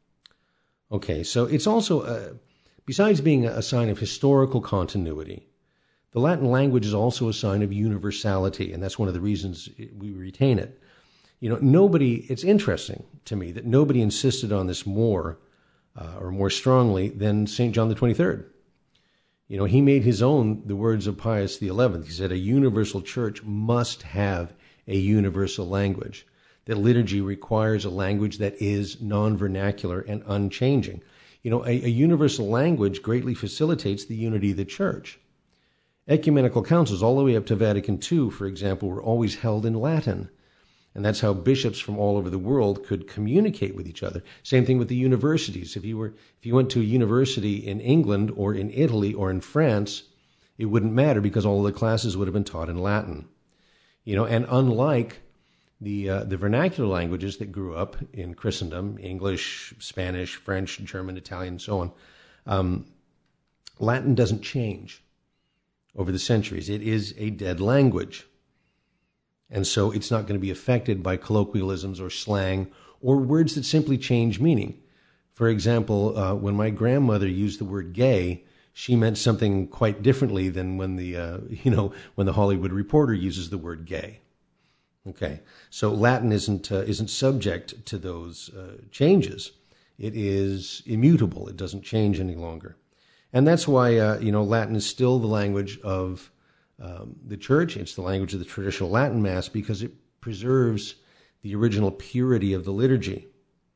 Okay, so it's also, uh, besides being a sign of historical continuity, the Latin language is also a sign of universality, and that's one of the reasons we retain it. You know, nobody, it's interesting to me that nobody insisted on this more uh, or more strongly than Saint John the twenty-third. You know, he made his own the words of Pius the eleventh. He said, a universal church must have a universal language. That liturgy requires a language that is non-vernacular and unchanging. You know, a, a universal language greatly facilitates the unity of the church. Ecumenical councils all the way up to Vatican Two, for example, were always held in Latin. And that's how bishops from all over the world could communicate with each other. Same thing with the universities. If you were, if you went to a university in England or in Italy or in France, it wouldn't matter because all of the classes would have been taught in Latin. You know, and unlike the uh, the vernacular languages that grew up in Christendom, English, Spanish, French, German, Italian, and so on, um, Latin doesn't change over the centuries. It is a dead language. And so it's not going to be affected by colloquialisms or slang or words that simply change meaning. For example, uh, when my grandmother used the word gay, she meant something quite differently than when the, uh, you know, when the Hollywood Reporter uses the word gay. Okay, so Latin isn't uh, isn't subject to those uh, changes. It is immutable. It doesn't change any longer. And that's why, uh, you know, Latin is still the language of Um, the church. It's the language of the traditional Latin Mass because it preserves the original purity of the liturgy.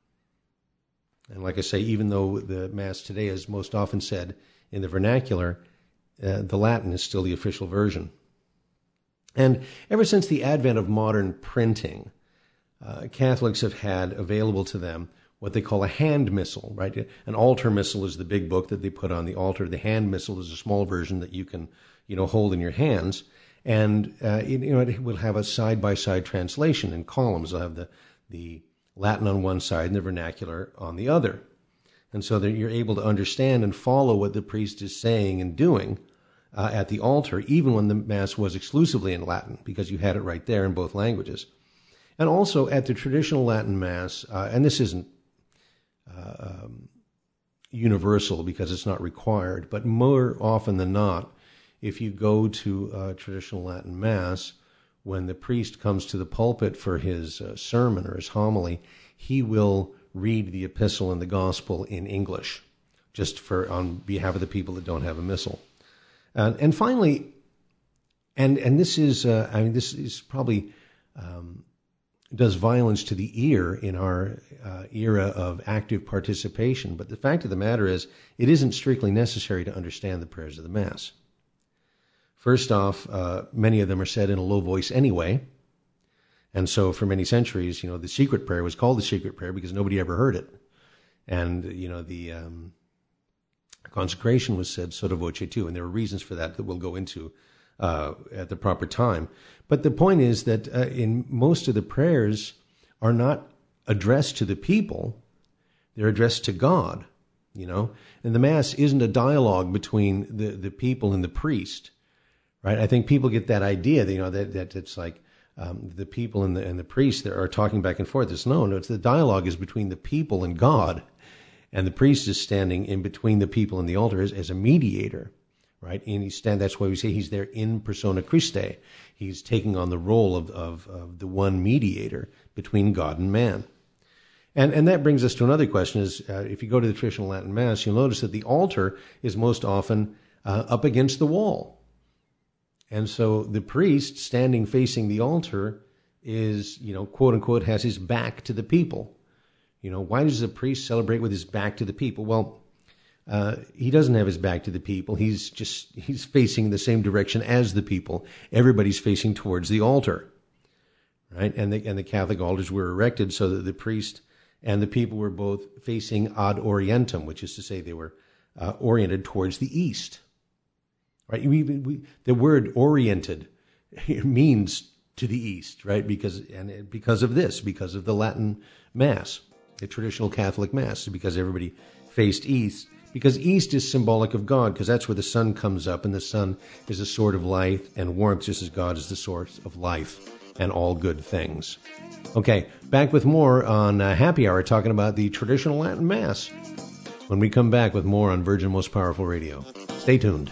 And like I say, even though the Mass today is most often said in the vernacular, uh, the Latin is still the official version. And ever since the advent of modern printing, uh, Catholics have had available to them what they call a hand missal, right? An altar missal is the big book that they put on the altar. The hand missal is a small version that you can, you know, hold in your hands. And uh, it, you know, it will have a side-by-side translation in columns. It'll have the, the Latin on one side and the vernacular on the other. And so that you're able to understand and follow what the priest is saying and doing uh, at the altar, even when the Mass was exclusively in Latin, because you had it right there in both languages. And also at the traditional Latin Mass, uh, and this isn't uh, um, universal because it's not required, but more often than not, if you go to a traditional Latin Mass, when the priest comes to the pulpit for his uh, sermon or his homily, he will read the epistle and the gospel in English, just for on behalf of the people that don't have a missal. Uh, and finally, and and this is, uh, I mean, this is probably um, does violence to the ear in our uh, era of active participation. But the fact of the matter is, it isn't strictly necessary to understand the prayers of the Mass. First off, uh, many of them are said in a low voice anyway. And so for many centuries, you know, the secret prayer was called the secret prayer because nobody ever heard it. And, you know, the um, consecration was said sotto voce too. And there are reasons for that that we'll go into uh, at the proper time. But the point is that uh, in most of the prayers are not addressed to the people. They're addressed to God, you know. And the Mass isn't a dialogue between the, the people and the priest, right? I think people get that idea, that, you know, that, that it's like, Um, the people and the and the priests that are talking back and forth. It's no, no. It's the dialogue is between the people and God, and the priest is standing in between the people and the altar as, as a mediator, right? And he stand. That's why we say he's there in persona Christi. He's taking on the role of of, of the one mediator between God and man. And and that brings us to another question: is uh, if you go to the traditional Latin Mass, you'll notice that the altar is most often uh, up against the wall. And so the priest standing facing the altar is, you know, quote unquote, has his back to the people. You know, why does the priest celebrate with his back to the people? Well, uh, he doesn't have his back to the people. He's just, he's facing the same direction as the people. Everybody's facing towards the altar, right? And the, and the Catholic altars were erected so that the priest and the people were both facing ad orientem, which is to say they were uh, oriented towards the east. Right, we, we, the word oriented means to the east, right? Because and because of this, because of the Latin Mass, the traditional Catholic Mass, because everybody faced east. Because east is symbolic of God, because that's where the sun comes up, and the sun is a sword of light and warmth, just as God is the source of life and all good things. Okay, back with more on uh, Happy Hour, talking about the traditional Latin Mass. When we come back with more on Virgin Most Powerful Radio, stay tuned.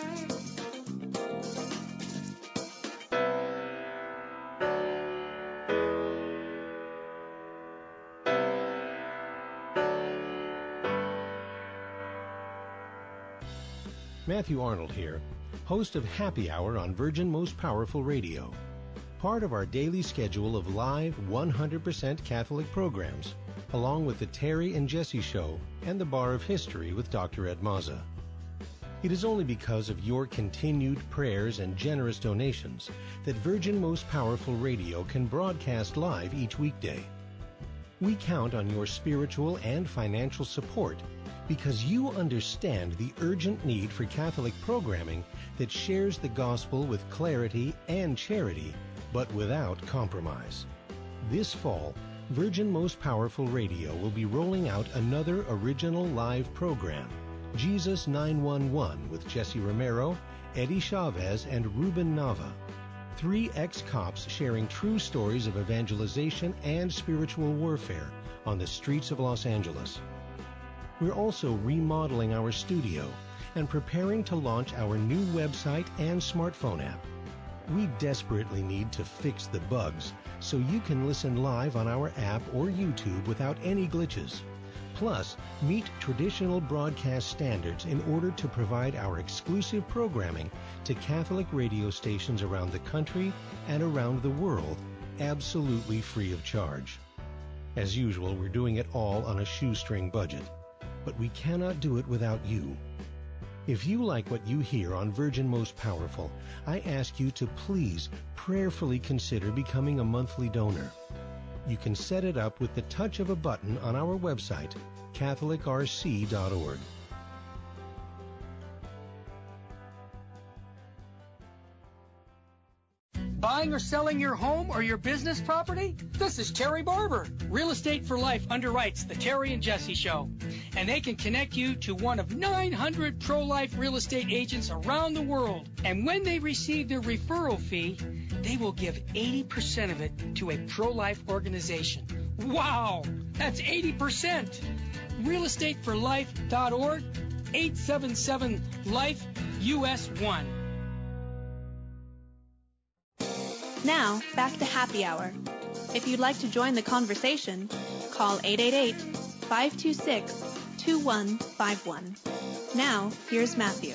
Matthew Arnold here, host of Happy Hour on Virgin Most Powerful Radio, part of our daily schedule of live one hundred percent Catholic programs, along with the Terry and Jesse Show and the Bar of History with Doctor Ed Mazza. It is only because of your continued prayers and generous donations that Virgin Most Powerful Radio can broadcast live each weekday. We count on your spiritual and financial support because you understand the urgent need for Catholic programming that shares the gospel with clarity and charity, but without compromise. This fall, Virgin Most Powerful Radio will be rolling out another original live program, Jesus nine one one, with Jesse Romero, Eddie Chavez, and Ruben Nava. Three ex-cops sharing true stories of evangelization and spiritual warfare on the streets of Los Angeles. We're also remodeling our studio and preparing to launch our new website and smartphone app. We desperately need to fix the bugs so you can listen live on our app or YouTube without any glitches. Plus, meet traditional broadcast standards in order to provide our exclusive programming to Catholic radio stations around the country and around the world, absolutely free of charge. As usual, we're doing it all on a shoestring budget. But we cannot do it without you. If you like what you hear on Virgin Most Powerful, I ask you to please prayerfully consider becoming a monthly donor. You can set it up with the touch of a button on our website, Catholic R C dot org. Buying or selling your home or your business property? This is Terry Barber. Real Estate for Life underwrites the Terry and Jesse Show. And they can connect you to one of nine hundred pro-life real estate agents around the world. And when they receive their referral fee, they will give eighty percent of it to a pro-life organization. Wow! That's eighty percent! real estate for life dot org, eight seven seven life U S one. Now, back to Happy Hour. If you'd like to join the conversation, call eight eight eight, five two six, two one five one. Now, here's Matthew.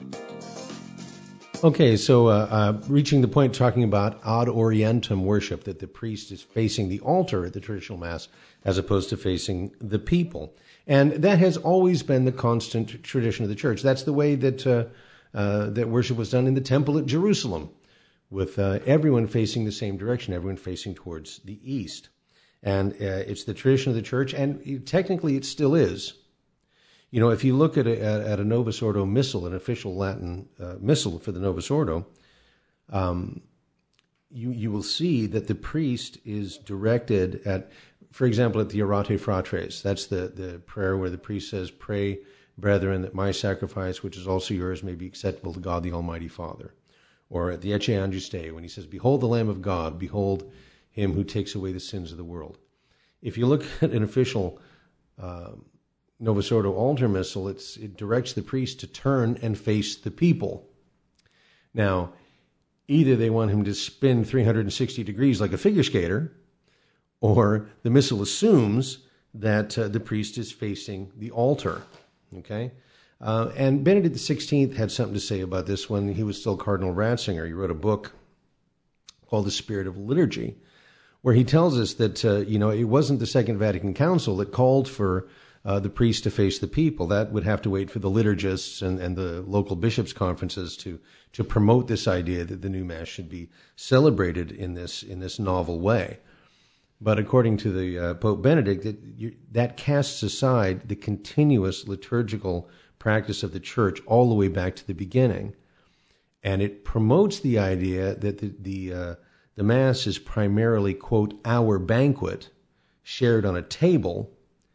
Okay, so uh, uh, reaching the point talking about ad orientem worship, that the priest is facing the altar at the traditional Mass as opposed to facing the people. And that has always been the constant tradition of the church. That's the way that uh, uh, that worship was done in the temple at Jerusalem, with uh, everyone facing the same direction, everyone facing towards the east. And uh, it's the tradition of the church, and technically it still is. You know, if you look at a, at a Novus Ordo Missal, an official Latin uh, missal for the Novus Ordo, um, you you will see that the priest is directed at, for example, at the Orate Fratres. That's the, the prayer where the priest says, "Pray, brethren, that my sacrifice, which is also yours, may be acceptable to God the Almighty Father." Or at the Ecce Angustae, when he says, "Behold the Lamb of God, behold him who takes away the sins of the world." If you look at an official uh, Novus Ordo altar missal, it's, it directs the priest to turn and face the people. Now, either they want him to spin three hundred sixty degrees like a figure skater, or the missal assumes that uh, the priest is facing the altar. Okay? Uh, and Benedict the sixteenth had something to say about this when he was still Cardinal Ratzinger. He wrote a book called The Spirit of Liturgy, where he tells us that, uh, you know, it wasn't the Second Vatican Council that called for uh, the priest to face the people. That would have to wait for the liturgists and, and the local bishops' conferences to, to promote this idea that the new Mass should be celebrated in this, in this novel way. But according to the uh, Pope Benedict, that, you, that casts aside the continuous liturgical practice of the church all the way back to the beginning. And it promotes the idea that the the, uh, the Mass is primarily, quote, our banquet shared on a table,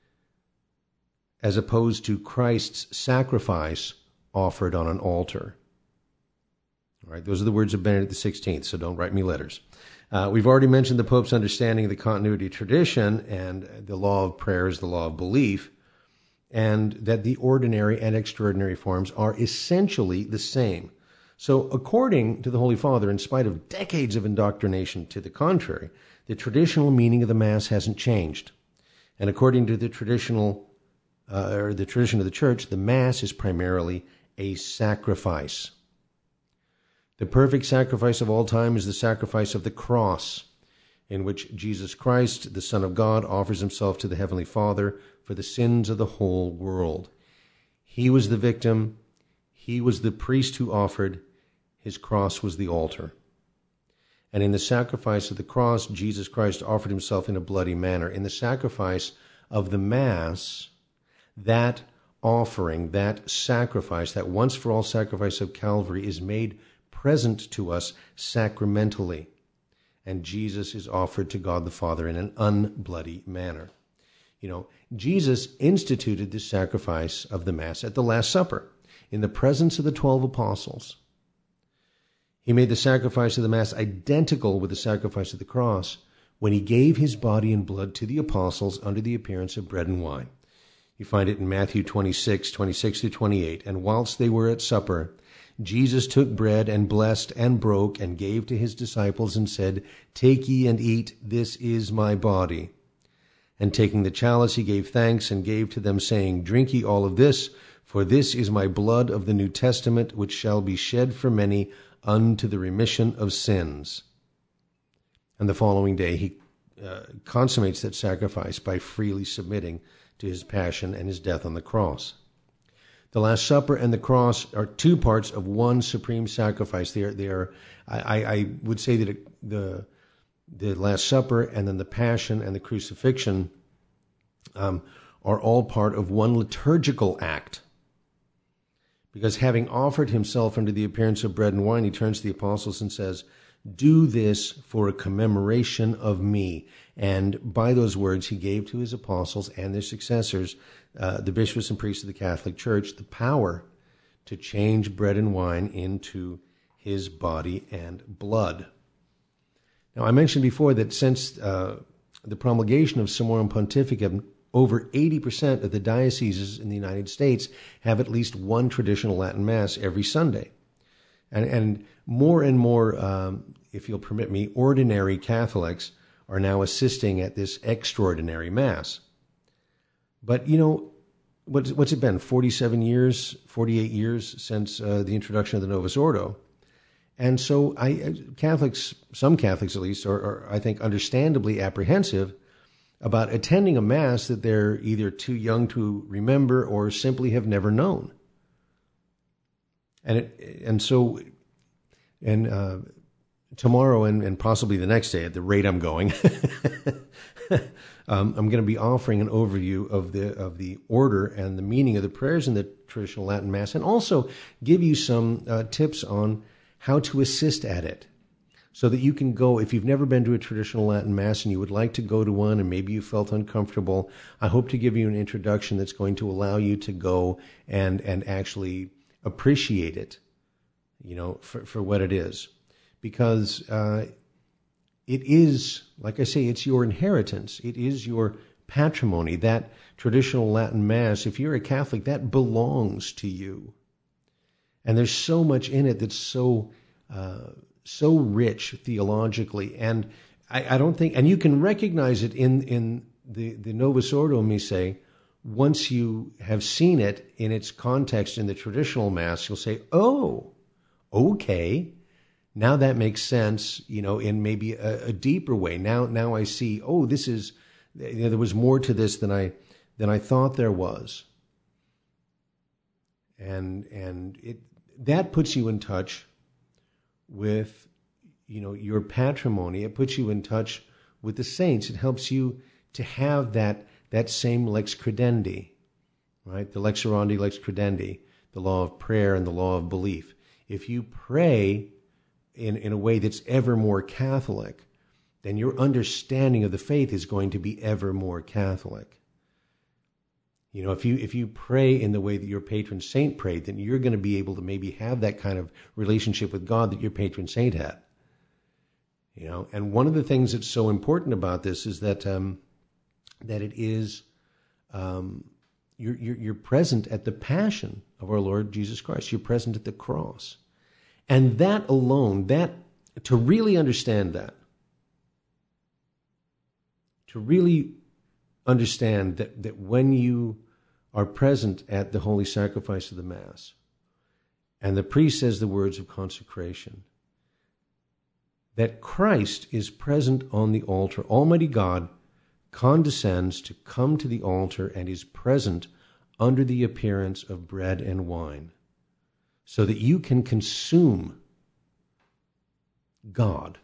as opposed to Christ's sacrifice offered on an altar. All right, those are the words of Benedict the sixteenth, so don't write me letters. Uh, we've already mentioned the Pope's understanding of the continuity of tradition, and the law of prayer is the law of belief, and that the ordinary and extraordinary forms are essentially the same. So according to the Holy Father, in spite of decades of indoctrination to the contrary, the traditional meaning of the Mass hasn't changed. And according to the traditional, uh, or the tradition of the Church, the Mass is primarily a sacrifice. The perfect sacrifice of all time is the sacrifice of the cross, in which Jesus Christ, the Son of God, offers himself to the Heavenly Father for the sins of the whole world. He was the victim. He was the priest who offered. His cross was the altar. And in the sacrifice of the cross, Jesus Christ offered himself in a bloody manner. In the sacrifice of the Mass, that offering, that sacrifice, that once-for-all sacrifice of Calvary is made present to us sacramentally. And Jesus is offered to God the Father in an unbloody manner. You know, Jesus instituted this sacrifice of the Mass at the Last Supper, in the presence of the twelve apostles. He made the sacrifice of the Mass identical with the sacrifice of the cross when he gave his body and blood to the apostles under the appearance of bread and wine. You find it in Matthew twenty-six, twenty-six through twenty-eight. And whilst they were at supper, Jesus took bread and blessed and broke and gave to his disciples and said, "Take ye and eat, this is my body." And taking the chalice, he gave thanks and gave to them, saying, "Drink ye all of this, for this is my blood of the New Testament, which shall be shed for many unto the remission of sins." And the following day he uh, consummates that sacrifice by freely submitting to his passion and his death on the cross. The Last Supper and the cross are two parts of one supreme sacrifice. They are, they are I, I would say that it, the the Last Supper and then the Passion and the Crucifixion um, are all part of one liturgical act. Because having offered himself under the appearance of bread and wine, he turns to the apostles and says, "Do this for a commemoration of me." And by those words, he gave to his apostles and their successors, uh, the bishops and priests of the Catholic Church, the power to change bread and wine into his body and blood. Now, I mentioned before that since uh, the promulgation of Summorum Pontificum, over eighty percent of the dioceses in the United States have at least one traditional Latin Mass every Sunday. And, and more and more, um, if you'll permit me, ordinary Catholics are now assisting at this extraordinary Mass. But, you know, what's, what's it been, forty-seven years, forty-eight years since uh, the introduction of the Novus Ordo? And so I, Catholics, some Catholics at least, are, are, I think, understandably apprehensive about attending a Mass that they're either too young to remember or simply have never known. And it, and so, and uh, tomorrow and, and possibly the next day, at the rate I'm going, um, I'm going to be offering an overview of the of the order and the meaning of the prayers in the traditional Latin Mass, and also give you some uh, tips on how to assist at it, so that you can go, if you've never been to a traditional Latin Mass and you would like to go to one and maybe you felt uncomfortable, I hope to give you an introduction that's going to allow you to go and, and actually appreciate it, you know, for, for what it is. Because uh, it is, like I say, it's your inheritance. It is your patrimony. That traditional Latin Mass, if you're a Catholic, that belongs to you. And there's so much in it that's so uh, so rich theologically, and I, I don't think, and you can recognize it in in the the Novus Ordo Missae. Once you have seen it in its context in the traditional Mass, you'll say, "Oh, okay, now that makes sense." You know, in maybe a, a deeper way. Now, now I see. Oh, this is, you know, there was more to this than I than I thought there was, and and it. That puts you in touch with, you know, your patrimony. It puts you in touch with the saints. It helps you to have that that same lex credendi, right? The lex orandi, lex credendi, the law of prayer and the law of belief. If you pray in, in a way that's ever more Catholic, then your understanding of the faith is going to be ever more Catholic. You know, if you if you pray in the way that your patron saint prayed, then you're going to be able to maybe have that kind of relationship with God that your patron saint had. You know, and one of the things that's so important about this is that um, that it is um, you're, you're you're present at the passion of our Lord Jesus Christ. You're present at the cross, and that alone, that to really understand that, to really understand that that when you are present at the holy sacrifice of the Mass, and the priest says the words of consecration, that Christ is present on the altar. Almighty God condescends to come to the altar and is present under the appearance of bread and wine, so that you can consume God.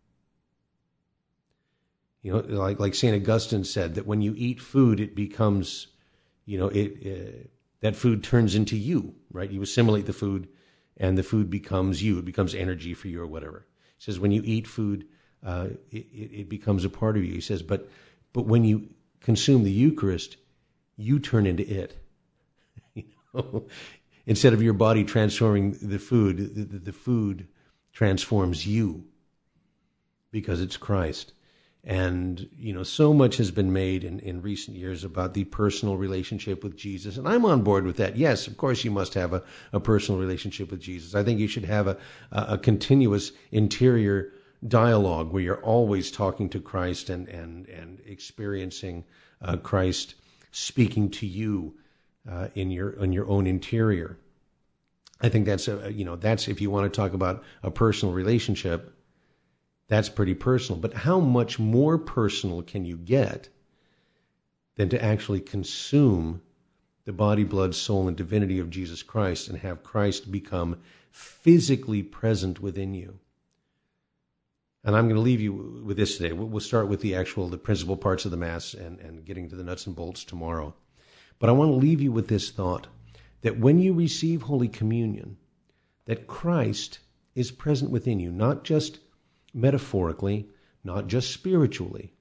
You know, like like Saint Augustine said, that when you eat food, it becomes, you know, it uh, that food turns into you, right? You assimilate the food, and the food becomes you. It becomes energy for you or whatever. He says when you eat food, uh, it, it becomes a part of you. He says, but but when you consume the Eucharist, you turn into it. You know? Instead of your body transforming the food, the, the, the food transforms you, because it's Christ. And, you know, so much has been made in, in recent years about the personal relationship with Jesus. And I'm on board with that. Yes, of course you must have a, a personal relationship with Jesus. I think you should have a, a, a continuous interior dialogue where you're always talking to Christ and, and, and experiencing uh, Christ speaking to you uh, in your in your own interior. I think that's, a, you know, that's, if you want to talk about a personal relationship, that's pretty personal. But how much more personal can you get than to actually consume the body, blood, soul, and divinity of Jesus Christ and have Christ become physically present within you? And I'm going to leave you with this today. We'll start with the actual, the principal parts of the Mass and, and getting to the nuts and bolts tomorrow. But I want to leave you with this thought, that when you receive Holy Communion, that Christ is present within you, not just metaphorically, not just spiritually,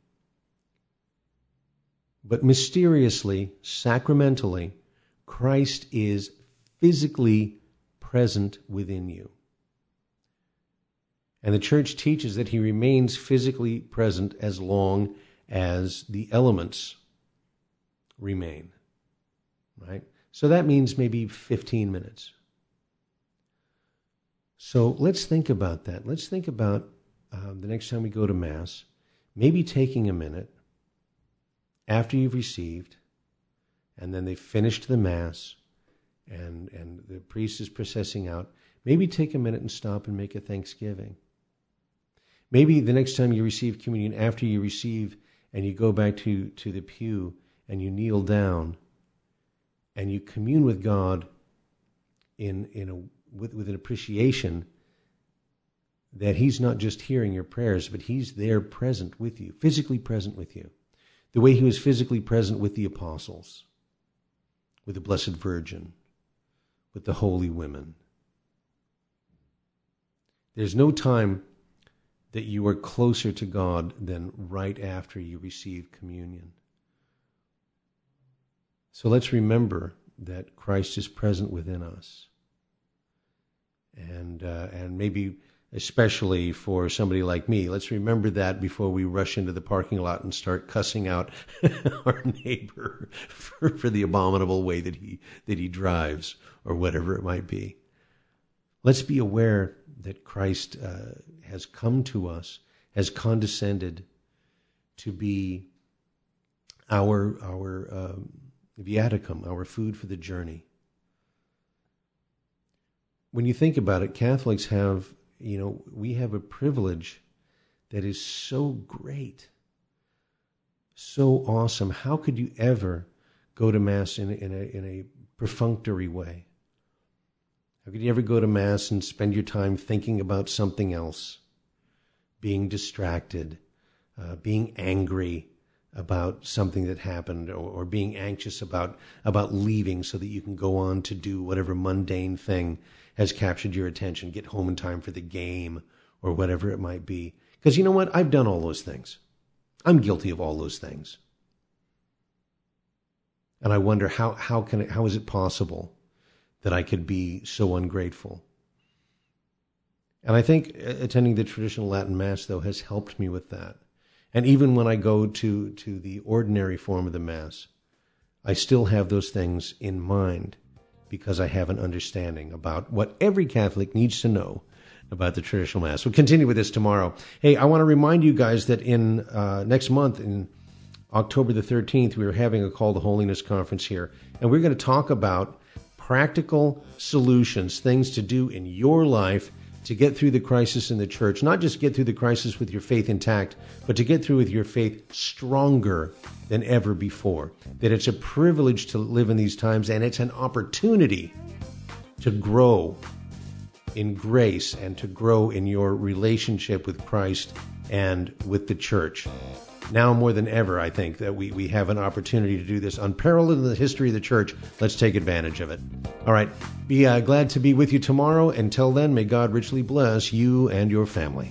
but mysteriously, sacramentally, Christ is physically present within you. And the church teaches that he remains physically present as long as the elements remain. Right? So that means maybe fifteen minutes. So let's think about that. Let's think about uh, the next time we go to Mass, maybe taking a minute after you've received, and then they've finished the Mass, and, and the priest is processing out, maybe take a minute and stop and make a thanksgiving. Maybe the next time you receive communion, after you receive and you go back to, to the pew and you kneel down and you commune with God in, in a, with, with an appreciation that he's not just hearing your prayers, but he's there present with you, physically present with you, the way he was physically present with the apostles, with the Blessed Virgin, with the holy women. There's no time that you are closer to God than right after you receive communion. So let's remember that Christ is present within us. And uh, and maybe especially for somebody like me, let's remember that before we rush into the parking lot and start cussing out our neighbor for, for the abominable way that he that he drives or whatever it might be. Let's be aware that Christ uh, has come to us, has condescended to be our our um, viaticum, our food for the journey. When you think about it, Catholics have, you know, we have a privilege that is so great, so awesome. How could you ever go to Mass in, in a in a perfunctory way? How could you ever go to Mass and spend your time thinking about something else, being distracted, uh, being angry about something that happened, or, or being anxious about, about leaving so that you can go on to do whatever mundane thing has captured your attention, get home in time for the game, or whatever it might be. Because you know what? I've done all those things. I'm guilty of all those things. And I wonder how, how can it, how is it possible that I could be so ungrateful? And I think attending the traditional Latin Mass, though, has helped me with that. And even when I go to, to the ordinary form of the Mass, I still have those things in mind because I have an understanding about what every Catholic needs to know about the traditional Mass. We'll continue with this tomorrow. Hey, I want to remind you guys that in uh, next month, in October the thirteenth, we are having a Call to Holiness conference here, and we're going to talk about practical solutions, things to do in your life to get through the crisis in the church. Not just get through the crisis with your faith intact, but to get through with your faith stronger than ever before. That it's a privilege to live in these times, and it's an opportunity to grow in grace and to grow in your relationship with Christ and with the church. Now more than ever, I think that we, we have an opportunity to do this unparalleled in the history of the church. Let's take advantage of it. All right. Be uh, glad to be with you tomorrow. Until then, may God richly bless you and your family.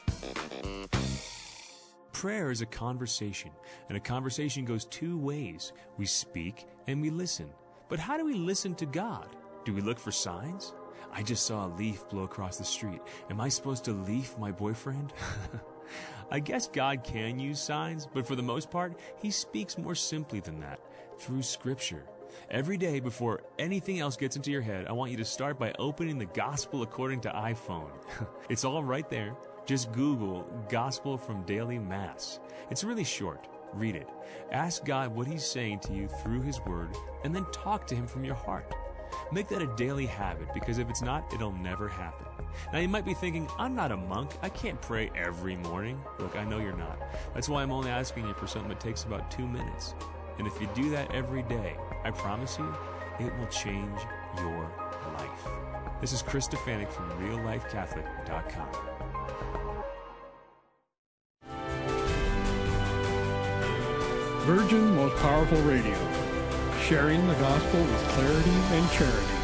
Prayer is a conversation, and a conversation goes two ways. We speak and we listen. But how do we listen to God? Do we look for signs? I just saw a leaf blow across the street. Am I supposed to leaf my boyfriend? I guess God can use signs, but for the most part, He speaks more simply than that, through Scripture. Every day before anything else gets into your head, I want you to start by opening the Gospel according to iPhone. It's all right there. Just Google Gospel from Daily Mass. It's really short. Read it. Ask God what He's saying to you through His Word, and then talk to Him from your heart. Make that a daily habit, because if it's not, it'll never happen. Now, you might be thinking, I'm not a monk. I can't pray every morning. Look, I know you're not. That's why I'm only asking you for something that takes about two minutes. And if you do that every day, I promise you, it will change your life. This is Chris Stefanik from real life catholic dot com. Virgin Most Powerful Radio, sharing the gospel with clarity and charity.